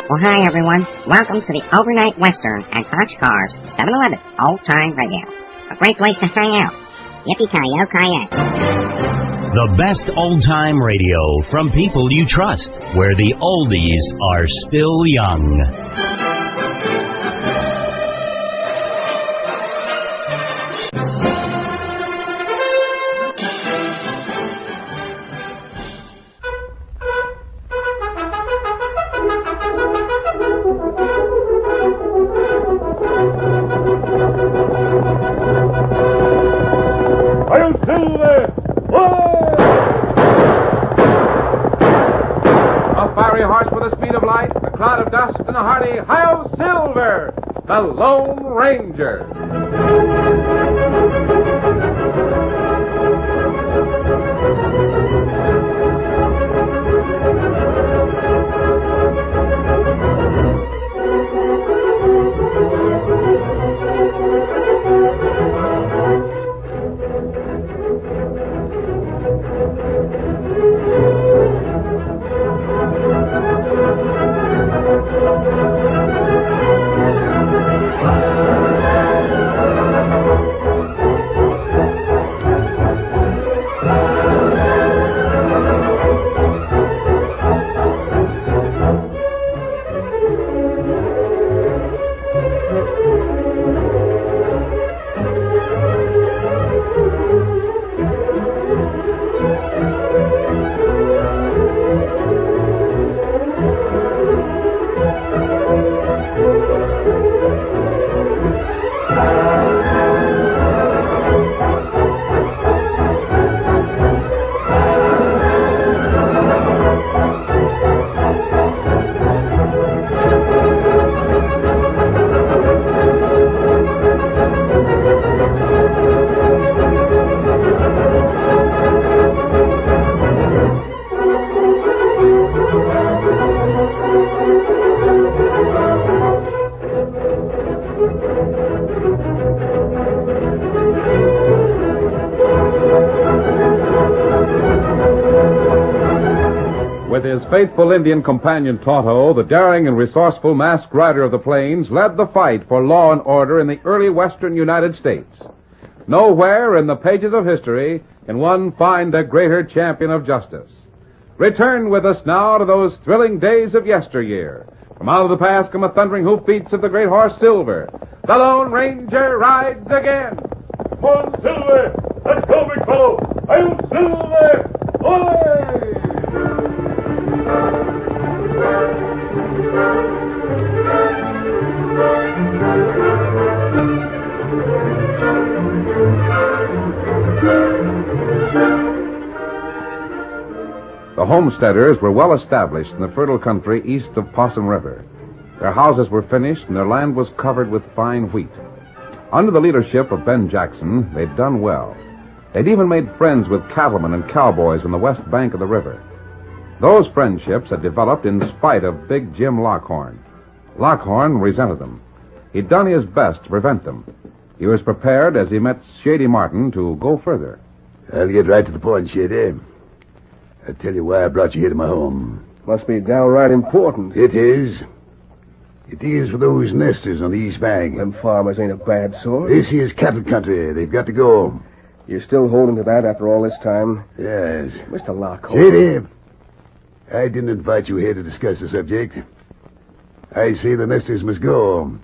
Well, hi, everyone. Welcome to the Overnight Western at Boxcars 7-Eleven Old Time Radio. A great place to hang out. Yippee-ki-yo-ki-yay. The best old-time radio from people you trust, where the oldies are still young. And a hearty Hi-Yo Silver, the Lone Ranger. His faithful Indian companion Tonto, the daring and resourceful masked rider of the plains, led the fight for law and order in the early western United States. Nowhere in the pages of history can one find a greater champion of justice. Return with us now to those thrilling days of yesteryear. From out of the past come the thundering hoofbeats of the great horse Silver. The Lone Ranger rides again. Come on, Silver! Let's go, big fellow! I'll Silver! Away! The homesteaders were well established in the fertile country east of Possum River. Their houses were finished and their land was covered with fine wheat. Under the leadership of Ben Jackson, they'd done well. They'd even made friends with cattlemen and cowboys on the west bank of the river. Those friendships had developed in spite of Big Jim Lockhorn. Lockhorn resented them. He'd done his best to prevent them. He was prepared, as he met Shady Martin, to go further. I'll get right to the point, Shady. I'll tell you why I brought you here to my home. Must be downright important. It is. It is for those nesters on the East Bank. Them farmers ain't a bad sort. This here's cattle country. They've got to go. You're still holding to that after all this time? Yes. Mr. Lockhorn. Shady, I didn't invite you here to discuss the subject. I say the nesters must go.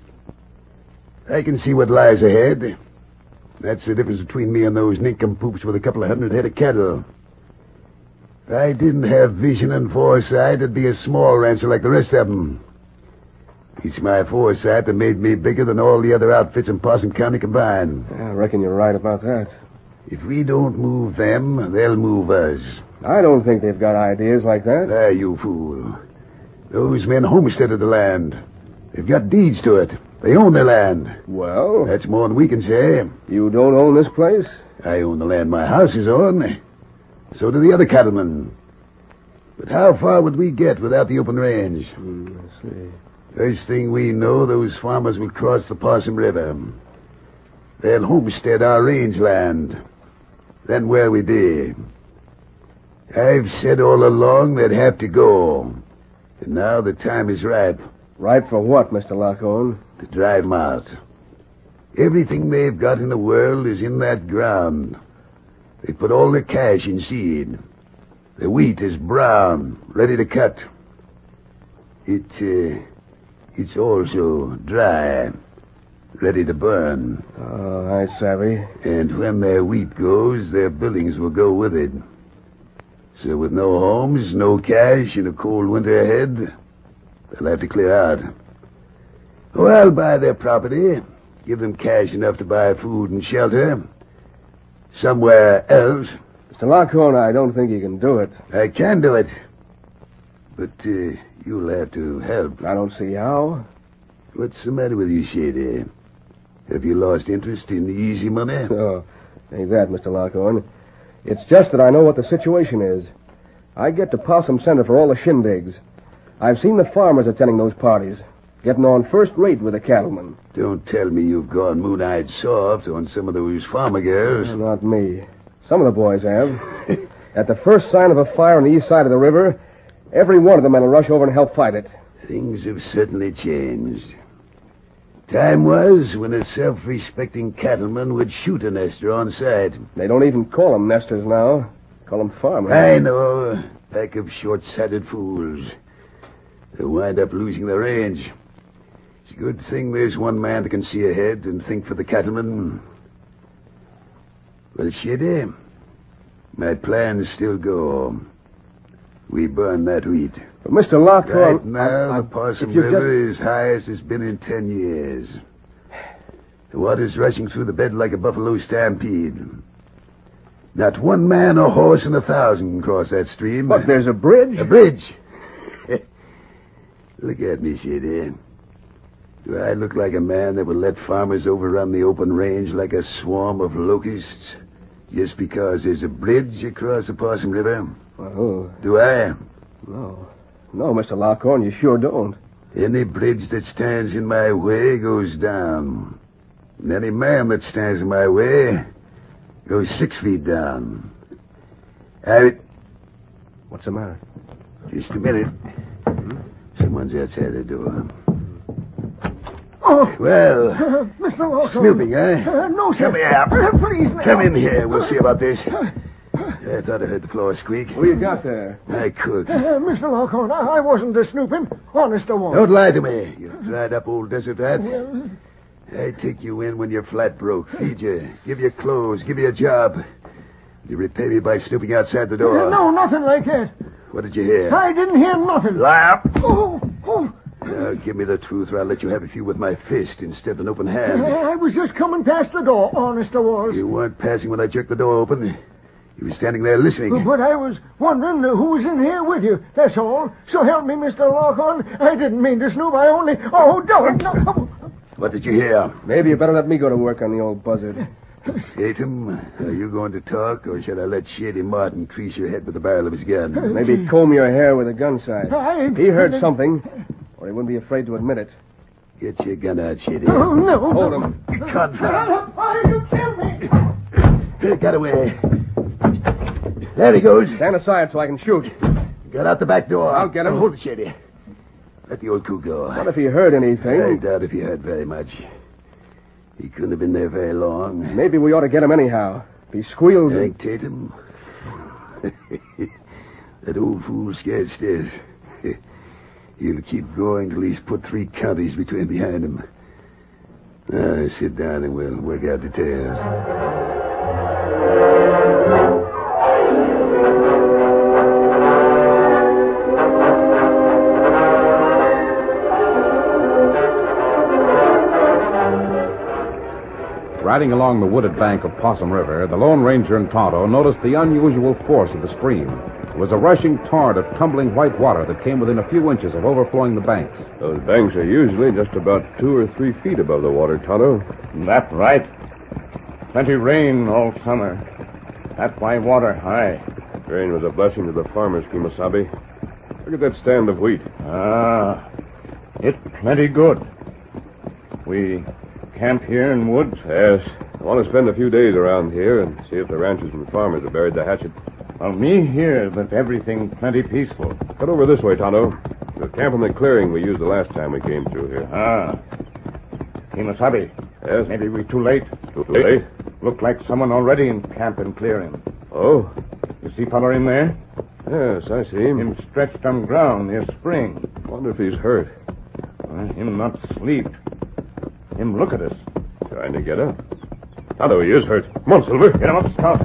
I can see what lies ahead. That's the difference between me and those nincompoops with a couple of 100 head of cattle. If I didn't have vision and foresight, I'd be a small rancher like the rest of them. It's my foresight that made me bigger than all the other outfits in Possum County combined. Yeah, I reckon you're right about that. If we don't move them, they'll move us. I don't think they've got ideas like that. Ah, you fool. Those men homesteaded the land. They've got deeds to it. They own their land. Well? That's more than we can say. You don't own this place? I own the land my house is on. So do the other cattlemen. But how far would we get without the open range? I see. First thing we know, those farmers will cross the Possum River. They'll homestead our rangeland. Then where we dig. I've said all along they'd have to go. And now the time is ripe Ripe for what, Mr. Lockhorn? to drive 'em out. Everything they've got in the world is in that ground. They put all their cash in seed. The wheat is brown, ready to cut. It's also dry, ready to burn. Oh, I savvy. And when their wheat goes, their buildings will go with it. So with no homes, no cash, and a cold winter ahead, they'll have to clear out. Oh, I'll buy their property, give them cash enough to buy food and shelter. Somewhere else, Mr. Lockhorn, I don't think you can do it. I can do it. But you'll have to help. I don't see how. What's the matter with you, Shady? Have you lost interest in the easy money? Oh, ain't that, Mr. Lockhorn. It's just that I know what the situation is. I get to Possum Center for all the shindigs. I've seen the farmers attending those parties, getting on first rate with the cattlemen. Don't tell me you've gone moon-eyed soft on some of those farmer girls. Not me. Some of the boys have. At the first sign of a fire on the east side of the river, every one of them will rush over and help fight it. Things have certainly changed. Time was when a self-respecting cattleman would shoot a nester on sight. They don't even call them nesters now. Call them farmers. I know. Pack of short-sighted fools. They'll wind up losing their range. It's a good thing there's one man that can see ahead and think for the cattlemen. Well, Shady, my plans still go. We burn that wheat. But Mr. Lockhorn... Right now, the Possum River is high as it's been in 10 years. The water's rushing through the bed like a buffalo stampede. Not one man or horse in 1,000 can cross that stream. But there's a bridge. A bridge? Look at me, Shady. Do I look like a man that will let farmers overrun the open range like a swarm of locusts just because there's a bridge across the Possum River? Well, Do I? no. No, Mr. Lockhorn, you sure don't. Any bridge that stands in my way goes down. And any man that stands in my way goes 6 feet down. What's the matter? Just a minute. Someone's outside the door. Oh, Well, Mr. Lockhorn. snooping, eh? No, sir. Come here. Please, now. Come in here. We'll see about this. I thought I heard the floor squeak. What you got there? I could. Mr. Lockhorn, I wasn't a snooping. Honest I was. Don't lie to me, you dried up old desert rat. Well, I take you in when you're flat broke, feed you, give you clothes, give you a job. You repay me by snooping outside the door. no, nothing like that. What did you hear? I didn't hear nothing. Lie up. Oh. Now, give me the truth, or I'll let you have a few with my fist instead of an open hand. I was just coming past the door. Honest I was. You weren't passing when I jerked the door open. You were standing there listening. But I was wondering who was in here with you. That's all. So help me, Mr. Lockhorn. I didn't mean to snoop. I only... Oh, don't. No. What did you hear? Maybe you better let me go to work on the old buzzard. Tatum, are you going to talk, or should I let Shady Martin crease your head with the barrel of his gun? Maybe comb your hair with a gun sight. He heard I- something, or he wouldn't be afraid to admit it. Get your gun out, Shady. Oh, no. Hold him. Confound. Why you kill me? Got away. There he goes. Stand aside so I can shoot. Got out the back door. I'll get him. Hold it, Shady. Let the old coot go. What if he heard I anything? doubt if he heard very much. He couldn't have been there very long. Maybe we ought to get him anyhow. If he squeals... Hank Tatum. That old fool scared stiff. He'll keep going till he's put 3 counties between behind him. Now, sit down and we'll work out details. Riding along the wooded bank of Possum River, the Lone Ranger and Tonto noticed the unusual force of the stream. It was a rushing torrent of tumbling white water that came within a few inches of overflowing the banks. Those banks are usually just about 2 or 3 feet above the water, Tonto. That's right. Plenty rain all summer. That's why water high. Rain was a blessing to the farmers, Kimasabi. Look at that stand of wheat. Ah, it's plenty good. We camp here in woods. Yes. I want to spend a few days around here and see if the ranchers and farmers have buried the hatchet. Well, me hear that everything plenty peaceful. Cut over this way, Tonto. The camp in the clearing we used the last time we came through here. Ah. Kimasabi. Yes? Maybe we're too late. Too late? Look like someone already in camp and clearing. Oh? You see fella in there? Yes, I see him. Him stretched on ground near spring. Wonder if he's hurt. Him not sleep. Him look at us. Trying to get up. Tonto, he is hurt. Come on, Silver. Get him up, Scout.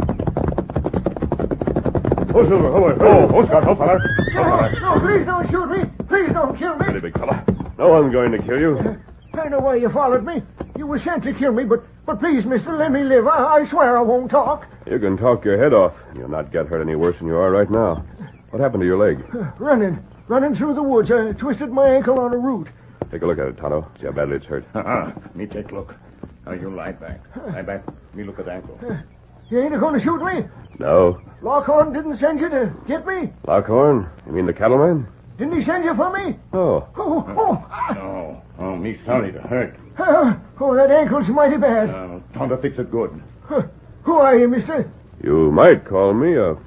Oh, Silver. Oh, Scout. Oh, fella. No, please don't shoot me. Please don't kill me. Ready, big fella. No one's going to kill you. I know why you followed me. You were sent to kill me, but please, mister, let me live. I swear I won't talk. You can talk your head off. You'll not get hurt any worse than you are right now. What happened to your leg? Running through the woods. I twisted my ankle on a root. Take a look at it, Tonto. See how badly it's hurt. Me take look. Now you lie back. Lie back. Me look at ankle. You ain't going to shoot me? No. Lockhorn didn't send you to get me? Lockhorn? You mean the cattleman? Didn't he send you for me? Oh. No. Oh, me sorry to hurt. That ankle's mighty bad. Time to fix it good. Who are you, mister? You might call me a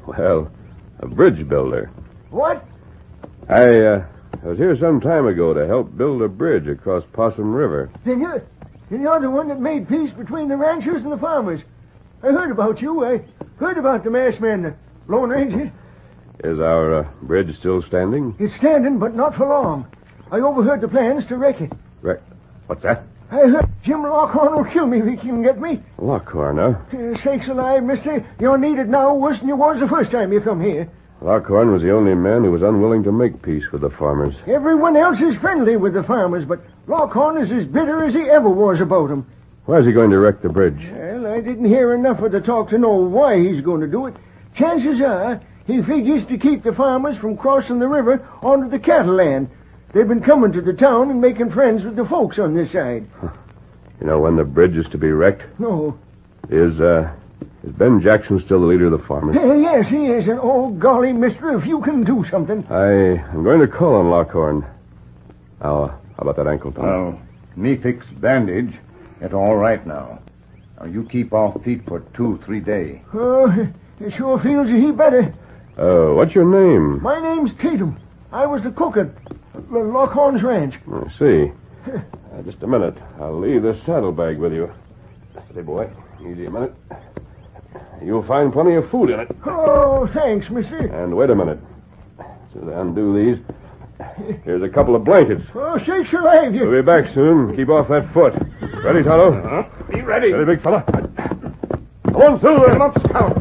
bridge builder. What? I was here some time ago to help build a bridge across Possum River. Then you're the one that made peace between the ranchers and the farmers. I heard about you. I heard about the masked man, the Lone Ranger. Is our bridge still standing? It's standing, but not for long. I overheard the plans to wreck it. What's that? I heard Jim Lockhorn will kill me if he can get me. Lockhorn, huh? Sakes alive, mister. You're needed now worse than you was the first time you come here. Lockhorn was the only man who was unwilling to make peace with the farmers. Everyone else is friendly with the farmers, but Lockhorn is as bitter as he ever was about them. Where's he going to wreck the bridge? Well, I didn't hear enough of the talk to know why he's going to do it. Chances are he figures to keep the farmers from crossing the river onto the cattle land. They've been coming to the town and making friends with the folks on this side. You know when the bridge is to be wrecked? No. Is Ben Jackson still the leader of the farmers? Yes, he is. And oh, golly, mister, if you can do something. I'm going to call on Lockhorn. How about that ankle, Tom? Well, me fix bandage. It's all right now. Now, you keep off feet for 2-3 days. Oh, it sure feels a heap better. What's your name? My name's Tatum. I was the cook at Lockhorn's ranch. I see. Just a minute. I'll leave this saddlebag with you. Steady, boy. Easy a minute. You'll find plenty of food in it. Oh, thanks, mister. And wait a minute. As soon as I undo these, here's a couple of blankets. Oh, shakes your leg. We'll be back soon. Keep off that foot. Ready, Tonto? Be ready. Ready, big fella. Come on, Silver. Come up, Scout.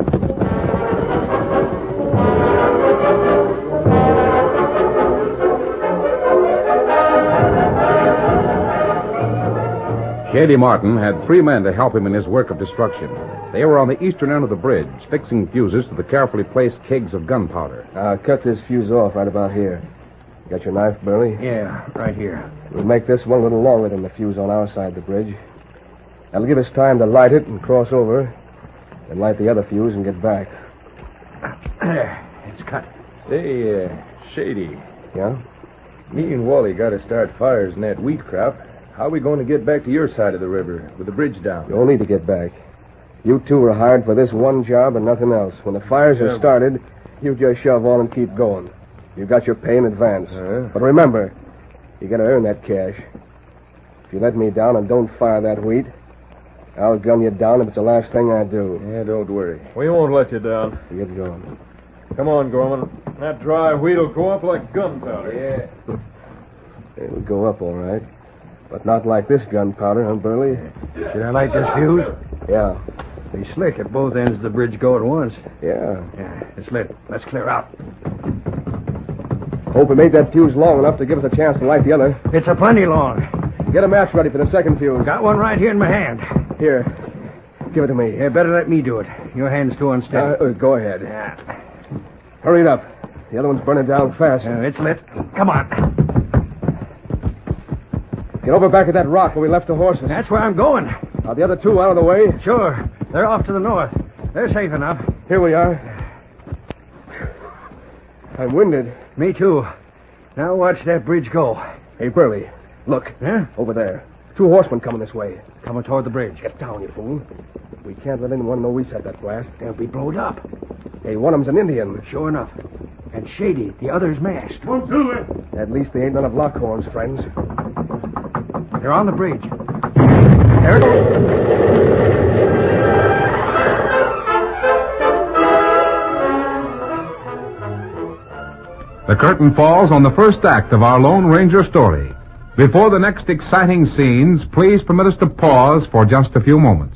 Shady Martin had 3 men to help him in his work of destruction. They were on the eastern end of the bridge, fixing fuses to the carefully placed kegs of gunpowder. I'll cut this fuse off right about here. Got your knife, Burley? Yeah, right here. We'll make this one a little longer than the fuse on our side of the bridge. That'll give us time to light it and cross over, then light the other fuse and get back. There, it's cut. Say, Shady, Yeah? me and Wally got to start fires in that wheat crop. How are we going to get back to your side of the river with the bridge down? You'll need to get back. You two were hired for this one job and nothing else. When the fires are started, you just shove on and keep going. You got your pay in advance. But remember, you got to earn that cash. If you let me down and don't fire that wheat, I'll gun you down if it's the last thing I do. Yeah, don't worry. We won't let you down. Get going. Come on, Gorman. That dry wheat will go up like gunpowder. Yeah. It'll go up all right. But not like this gunpowder, huh, Burley? Should I light this fuse? Yeah. They slick at both ends of the bridge go at once. Yeah. Yeah, it's lit. Let's clear out. Hope we made that fuse long enough to give us a chance to light the other. It's a plenty long. Get a match ready for the second fuse. Got one right here in my hand. Here. Give it to me. Yeah, better let me do it. Your hand's too unsteady. Go ahead. Yeah. Hurry it up. The other one's burning down fast. It's lit. Come on. Get over back at that rock where we left the horses. That's where I'm going. Are the other two out of the way? Sure. They're off to the north. They're safe enough. Here we are. I'm winded. Me too. Now watch that bridge go. Hey, Burley, look. Huh? Over there. 2 horsemen coming this way. Coming toward the bridge. Get down, you fool. We can't let anyone know we set that blast. They'll be blowed up. Hey, one of them's an Indian. Sure enough. And That's Shady. The other's masked. Come on, Silver. At least they ain't none of Lockhorn's friends. They're on the bridge. There it is. The curtain falls on the first act of our Lone Ranger story. Before the next exciting scenes, please permit us to pause for just a few moments.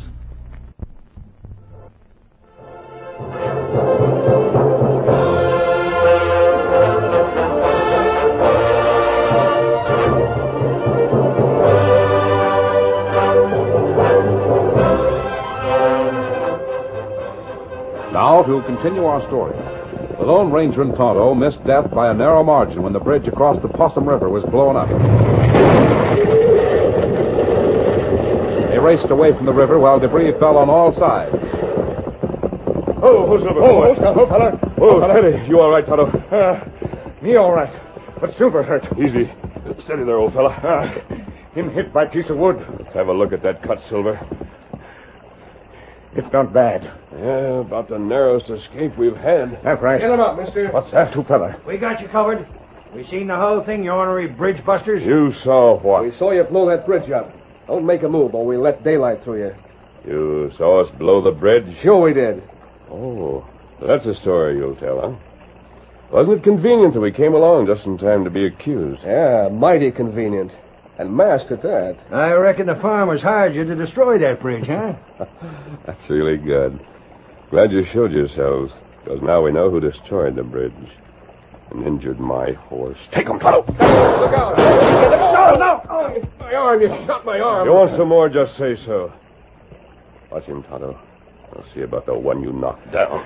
Now to continue our story. The Lone Ranger and Tonto missed death by a narrow margin when the bridge across the Possum River was blown up. They raced away from the river while debris fell on all sides. Oh, Silver. Oh, fella. Oh, steady. You all right, Tonto? Me all right. But Silver's hurt. Easy. Steady there, old fella. Him hit by a piece of wood. Let's have a look at that cut, Silver. It's not bad. Yeah, about the narrowest escape we've had. That's right. Get him up, mister. What's that? Two fella. We got you covered. We seen the whole thing, you ornery bridge busters. You saw what? We saw you blow that bridge up. Don't make a move or we'll let daylight through you. You saw us blow the bridge? Sure we did. Oh, that's a story you'll tell, huh? Wasn't it convenient that we came along just in time to be accused? Yeah, mighty convenient. And masked at that. I reckon the farmers hired you to destroy that bridge, huh? That's really good. Glad you showed yourselves, because now we know who destroyed the bridge and injured my horse. Take him, Tonto! Look out! No! Oh, my arm, you shot my arm. You want some more, just say so. Watch him, Tonto. I'll see about the one you knocked down.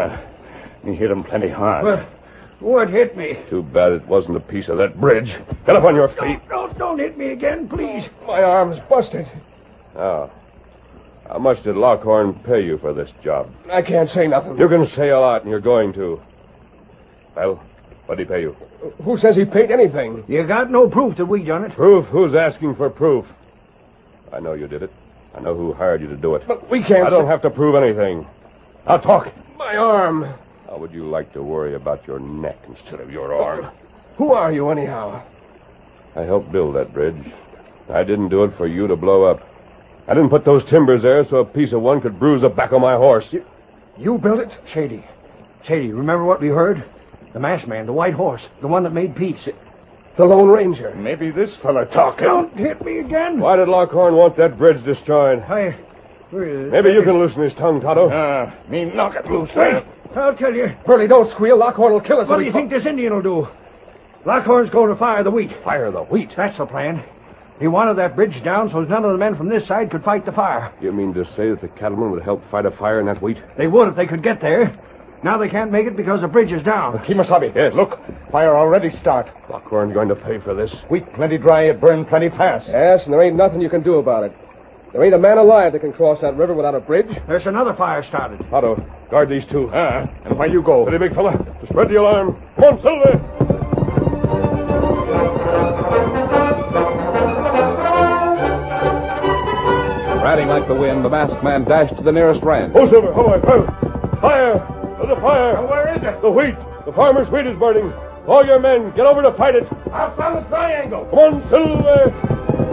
He hit him plenty hard. What hit me? Too bad it wasn't a piece of that bridge. Get up on your feet. Don't hit me again, please. My arm's busted. Now, how much did Lockhorn pay you for this job? I can't say nothing. You can say a lot, and you're going to. Well, what did he pay you? Who says he paid anything? You got no proof that we done it. Proof? Who's asking for proof? I know you did it. I know who hired you to do it. But we can't... I don't have to prove anything. Now talk. My arm. How would you like to worry about your neck instead of your arm? Who are you, anyhow? I helped build that bridge. I didn't do it for you to blow up. I didn't put those timbers there so a piece of one could bruise the back of my horse. You built it? Shady, remember what we heard? The masked man, the white horse, the one that made peace. The Lone Ranger. Maybe this fella talking. Don't hit me again. Why did Lockhorn want that bridge destroyed? Maybe you can loosen his tongue, Tonto. Me knock it loose. Wait, I'll tell you. Burley, don't squeal. Lockhorn will kill us. What do you think this Indian will do? Lockhorn's going to fire the wheat. Fire the wheat? That's the plan. He wanted that bridge down so none of the men from this side could fight the fire. You mean to say that the cattlemen would help fight a fire in that wheat? They would if they could get there. Now they can't make it because the bridge is down. Kimasabi. Yes. Look, fire already start. Lockhorn's going to pay for this. Wheat plenty dry, it burn plenty fast. Yes, and there ain't nothing you can do about it. There ain't a man alive that can cross that river without a bridge. There's another fire started. Tonto, guard these two. And where you go? Steady, big fella. Spread the alarm. Come on, Silver. Riding like the wind, the masked man dashed to the nearest ranch. Oh, Silver, come on. Fire! There's a fire. Where is it? The wheat. The farmer's wheat is burning. All your men, get over to fight it. Outside the triangle. Come on, Silver.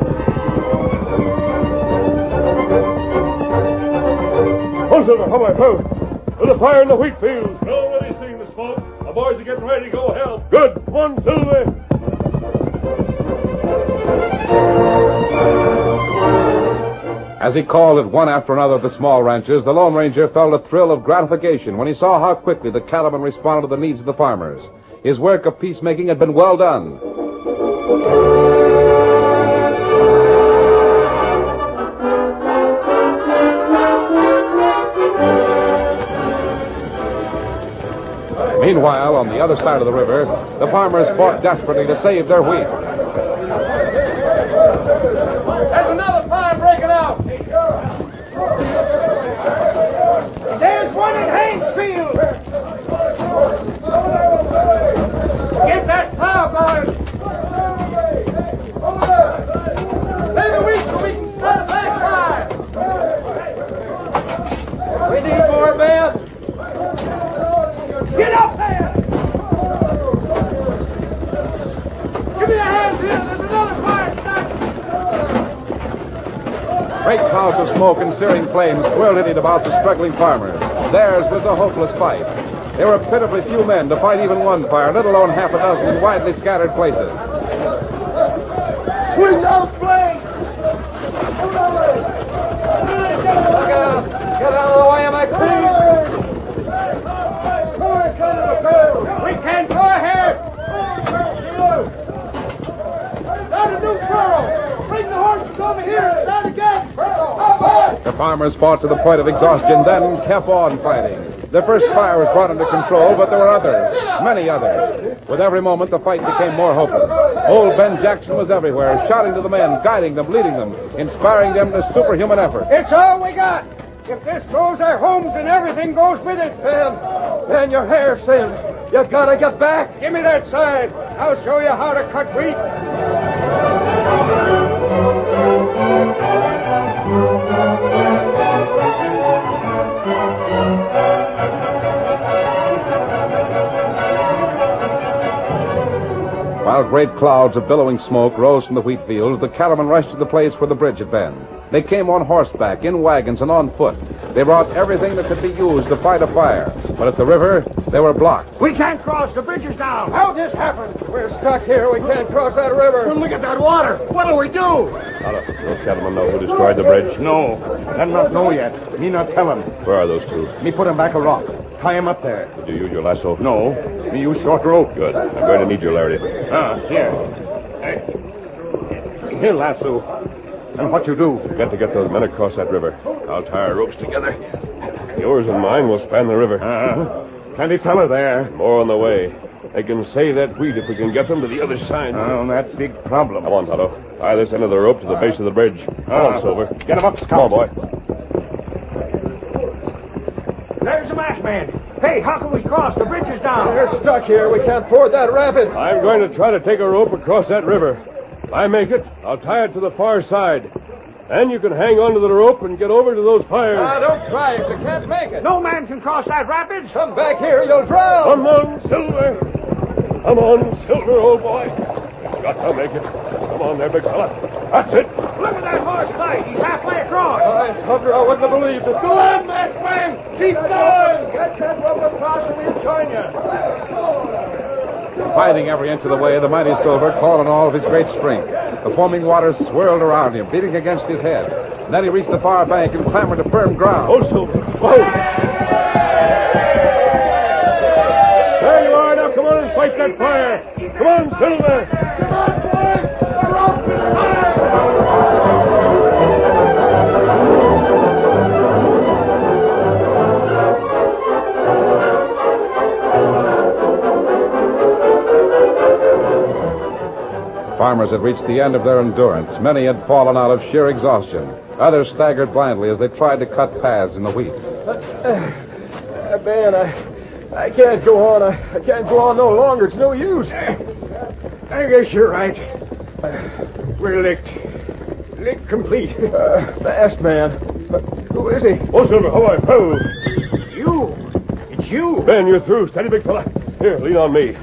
Oh, Silver, come on. There's a fire in the wheat fields. We're already seeing the smoke. The boys are getting ready to go help. Good. Come on, Silver. As he called at one after another of the small ranches, the Lone Ranger felt a thrill of gratification when he saw how quickly the cattlemen responded to the needs of the farmers. His work of peacemaking had been well done. Meanwhile, on the other side of the river, the farmers fought desperately to save their wheat. There's another fire breaking out. There's one in Hanksfield. Get that plow going. Save the wheat so we can start a back fire. We need more men. Get up there. Great clouds of smoke and searing flames swirled in it about the struggling farmers. Theirs was a hopeless fight. There were pitifully few men to fight even one fire, let alone half a dozen in widely scattered places. Swing those flames! Look out! Get out of the way of my crew! We can't go ahead! Start a new furrow! Bring the horses over here and start again! The farmers fought to the point of exhaustion, then kept on fighting. The first fire was brought under control, but there were others, many others. With every moment, the fight became more hopeless. Old Ben Jackson was everywhere, shouting to the men, guiding them, leading them, inspiring them to superhuman effort. It's all we got! If this goes, our homes and everything goes with it. Ben, your hair sins. You gotta get back. Give me that side. I'll show you how to cut wheat. While great clouds of billowing smoke rose from the wheat fields, the cattlemen rushed to the place where the bridge had been. They came on horseback, in wagons, and on foot. They brought everything that could be used to fight a fire. But at the river, they were blocked. We can't cross. The bridge is down. How'd this happen? We're stuck here. We can't cross that river. Well, look at that water. What'll we do? Those cattlemen know who destroyed the bridge. No, them not know yet. Me not tell them. Where are those two? Me put them back a rock. Tie him up there. Did you use your lasso? No, me use short rope. Good. I'm going to need your lariat. Here. Hey. Here, lasso. And what you do? We've got to get those men across that river. I'll tie our ropes together. Yours and mine will span the river. Plenty fella there. More on the way. They can save that wheat if we can get them to the other side. Oh, that big problem. Come on, Tonto. Tie this end of the rope to the base of the bridge. Come on, Silver. Get him up, Scout. Come on, boy. There's the masked man. Hey, how can we cross? The bridge is down. We're stuck here. We can't ford that rapid. I'm going to try to take a rope across that river. If I make it, I'll tie it to the far side. Then you can hang onto the rope and get over to those fires. Don't try it. You can't make it. No man can cross that rapids. Come back here. You'll drown. Come on, Silver. Come on, Silver, old boy. You've got to make it. Come on there, big fella. That's it. Look at that horse fight. He's halfway across. Hunter, I wouldn't have believed it. Go on, masked man. Keep going. Get that rope across and we'll join you. Fighting every inch of the way, the mighty Silver called on all of his great strength. The foaming waters swirled around him, beating against his head. And then he reached the far bank and clambered to firm ground. Oh, Silver. Whoa. There you are. Now come on and fight that fire. Come on, Silver. Come on, boys. The rope is high. Farmers had reached the end of their endurance. Many had fallen out of sheer exhaustion. Others staggered blindly as they tried to cut paths in the wheat. Ben, I can't go on. I can't go on no longer. It's no use. I guess you're right. We're licked. Licked complete. Masked man. Who is he? Oh, Silver. Oh, oh. You. It's you. Ben, you're through. Steady, big fella. Here, lean on me.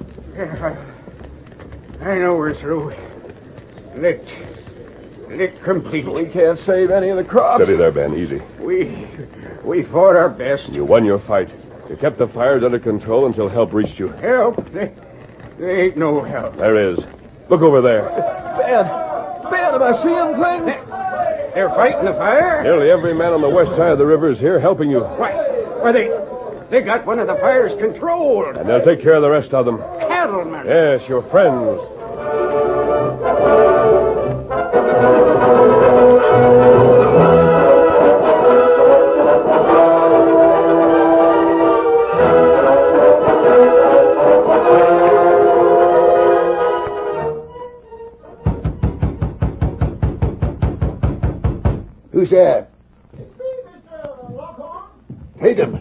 I know we're through. Licked complete. We can't save any of the crops. Steady there, Ben. Easy. We fought our best. You won your fight. You kept the fires under control until help reached you. Help? There ain't no help. There is. Look over there. Ben, am I seeing things? They're fighting the fire? Nearly every man on the west side of the river is here helping you. Why, they got one of the fires controlled. And they'll take care of the rest of them. Cattlemen. Yes, your friends. Who's there? It's me, Mr. Lockhorn. Take him.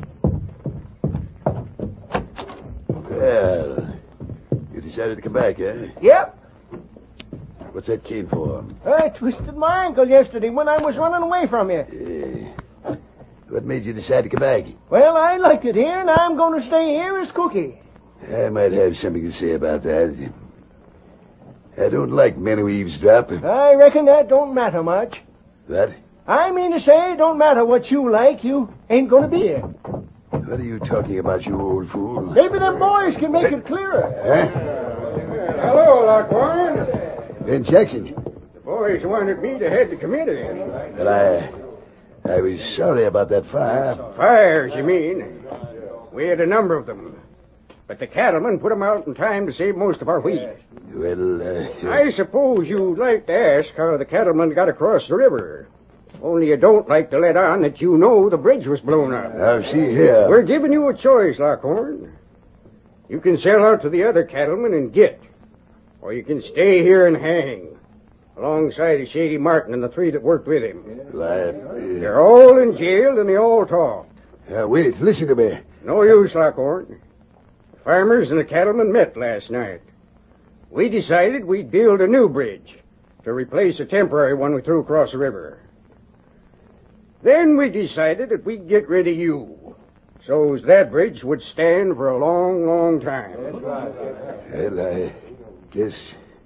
Well, you decided to come back, eh? Yep. What's that cane for? I twisted my ankle yesterday when I was running away from you. What made you decide to come back? Well, I liked it here, and I'm going to stay here as cookie. I might have something to say about that. I don't like men who eavesdrop. I reckon that don't matter much. What? I mean to say, don't matter what you like, you ain't gonna be here. What are you talking about, you old fool? Maybe them boys can make it clearer. Huh? Hello, Lockhorn. Ben Jackson. The boys wanted me to head the committee. Well, I was sorry about that fire. Fires, you mean? We had a number of them. But the cattlemen put them out in time to save most of our wheat. Well, I suppose you'd like to ask how the cattlemen got across the river. Only you don't like to let on that you know the bridge was blown up. Now, see here. We're giving you a choice, Lockhorn. You can sell out to the other cattlemen and get. Or you can stay here and hang. Alongside of Shady Martin and the three that worked with him. They're all in jail and they all talk. Wait, listen to me. No use, Lockhorn. The farmers and the cattlemen met last night. We decided we'd build a new bridge to replace the temporary one we threw across the river. Then we decided that we'd get rid of you, so's that bridge would stand for a long, long time. Well, I guess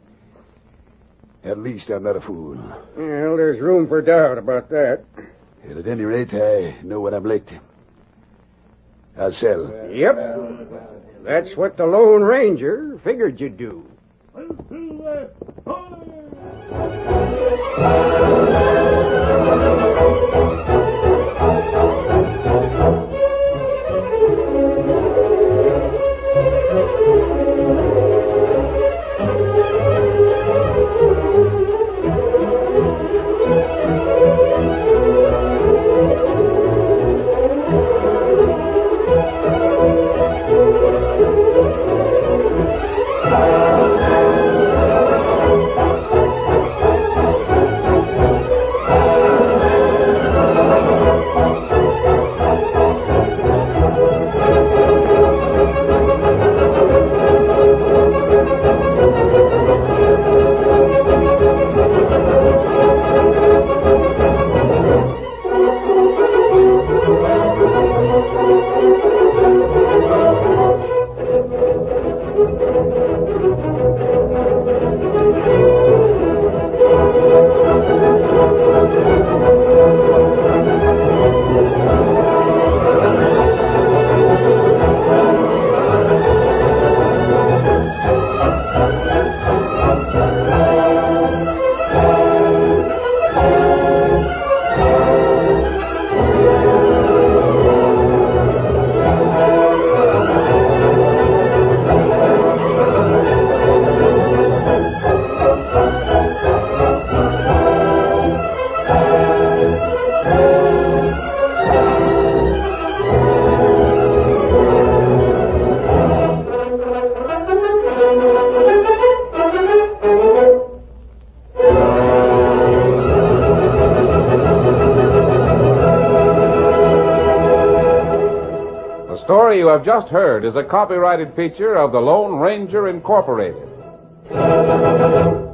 at least I'm not a fool. Well, there's room for doubt about that. Well, at any rate, I know what I'm licked. I'll sell. Yep. That's what the Lone Ranger figured you'd do. The story you have just heard is a copyrighted feature of the Lone Ranger Incorporated.